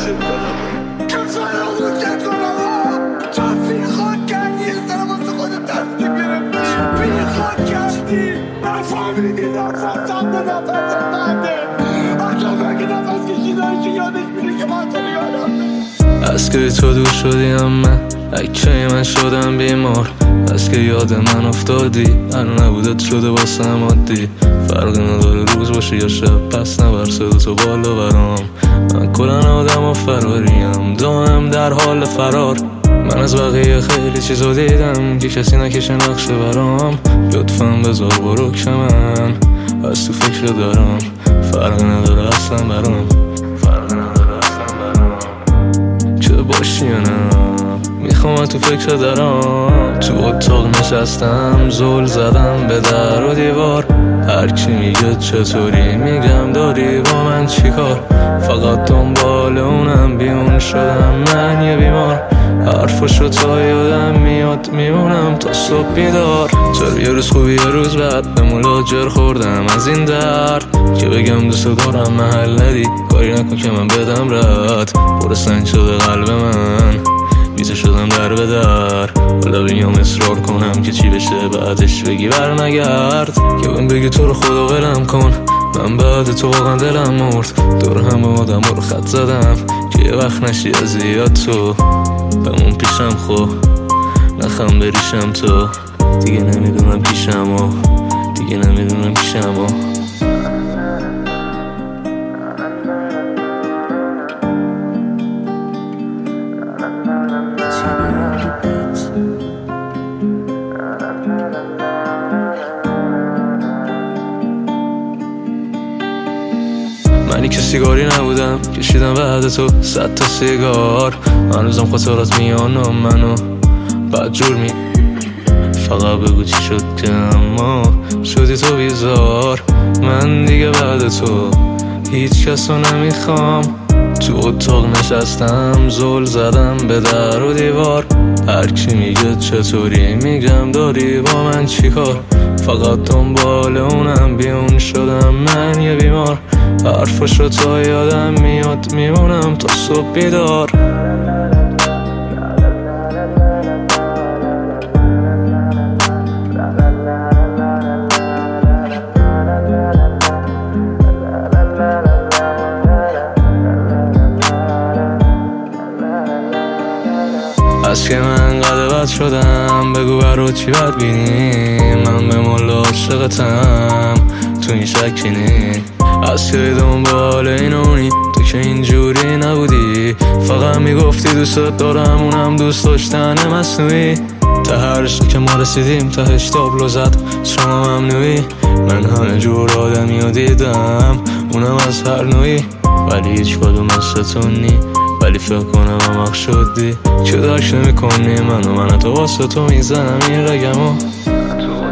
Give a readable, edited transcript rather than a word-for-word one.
از که تو دور شدیم من اکه من شدم بیمار، از که یاد من افتادی هر نبودت شده واسم عادی. فرق نداره روز باشه یا شب، پس نبر صدا تو بالا برام. من کلن آدم و فراریم، دائم در حال فرار. من از بقیه خیلی چیزا دیدم که کسی نکشه نقشه برام. لطفاً بذار برو که من از تو فکر دارم. فرق نداره اصلا برام، فرق نداره اصلا برام که باشی یا نه. میخوام تو فکر دارم. تو اتاق نشستم زل زدم به در و دیوار. هر کی میگه چطوری میگم داری با من چیکار. فقط دنبال اونم بیون شدم من یه بیمار. حرفشو تا یادم میاد میمونم تا صبح بیدار. چرا یه روز خوبی یه روز بعد به ملاجر خوردم از این درد که بگم دوست دارم محل ندی. کاری نکن که من بدم رد. پر سنگ شده قلب من بیزه شدم در به در. حالا بیام اصرار کنم که چی بشه بعدش بگی بر نگرد. که من بگی تو رو خدا ولم کن، من بعد تو واقعا دلم مرد. دور همه آدم رو خط زدم که یه وقت نشی از زیاد تو بمون پیشم. خو نخم بریشم تو دیگه نمیدونم پیشم و دیگه نمیدونم پیشم و منی که سیگاری نبودم کشیدم بعد تو 100 تا سیگار. هنوزم خاطرات میانم منو بعد جور می. فقط بگو چی شد که اما شدی تو بیزار. من دیگه بعد تو هیچ کس رو نمیخوام. تو اتاق نشستم زل زدم به در و دیوار. هر کی میگه چطوری میگم داری با من چیکار. فقط دنبال اونم بیون شدم من یه بیمار. حرفشو تا یادم میاد میمونم تا صبح بیدار. از که من قد بد شدم بگو برو چی بد بینی. من به مولا عاشقتم تو این شکی نی. از که دنبال اینونی تو که اینجوری نبودی. فقط میگفتی دوست دارم اونم دوست داشتن مصنوعی. تا هر رشته که ما رسیدیم تهش تابلو زد شما ممنوعی. من همه جور آدمی رو دیدم اونم از هر نوعی. ولی هیچ کدوم مثل نی. ولی فکر کنم عمق شدی که درک نمی کنی منو. من تو واسه تو میزنم این رگمو.